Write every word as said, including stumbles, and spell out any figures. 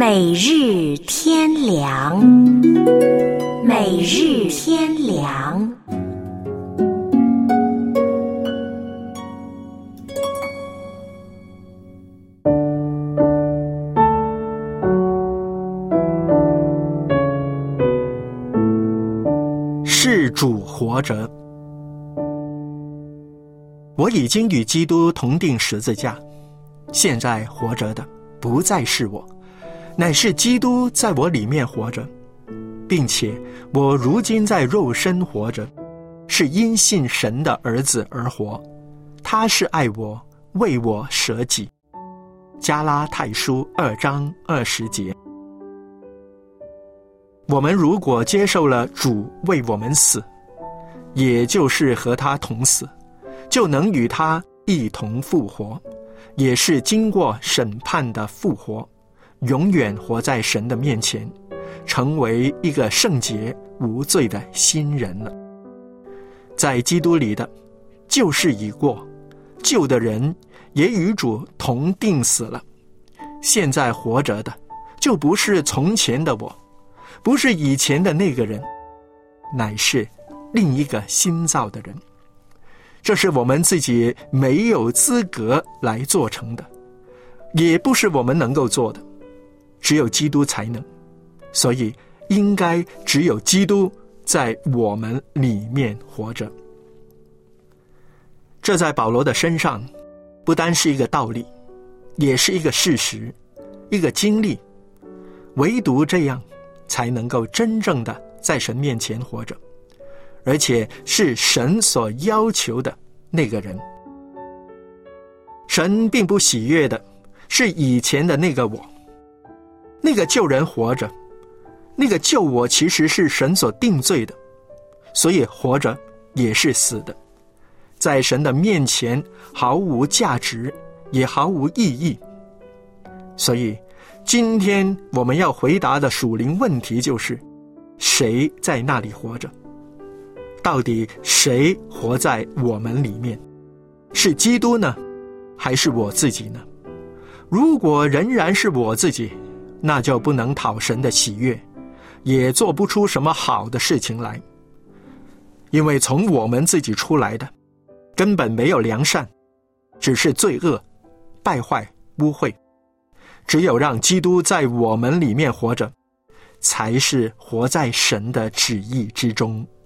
每日天良，每日天良。 是主活着。我已经与基督同定十字架，现在活着的不再是我，乃是基督在我里面活着，并且我如今在肉身活着，是因信神的儿子而活。他是爱我，为我舍己。加拉太书二章二十节。我们如果接受了主为我们死，也就是和他同死，就能与他一同复活，也是经过审判的复活，永远活在神的面前，成为一个圣洁无罪的新人了。在基督里的旧事已过，旧的人也与主同定死了。现在活着的就不是从前的我，不是以前的那个人，乃是另一个新造的人。这是我们自己没有资格来做成的，也不是我们能够做的，只有基督才能。所以应该只有基督在我们里面活着。这在保罗的身上不单是一个道理，也是一个事实，一个经历。唯独这样才能够真正的在神面前活着，而且是神所要求的那个人。神并不喜悦的是以前的那个我，那个旧人活着，那个旧我其实是神所定罪的，所以活着也是死的，在神的面前毫无价值，也毫无意义。所以今天我们要回答的属灵问题就是，谁在那里活着？到底谁活在我们里面？是基督呢，还是我自己呢？如果仍然是我自己，那就不能讨神的喜悦，也做不出什么好的事情来。因为从我们自己出来的根本没有良善，只是罪恶、败坏、污秽。只有让基督在我们里面活着，才是活在神的旨意之中。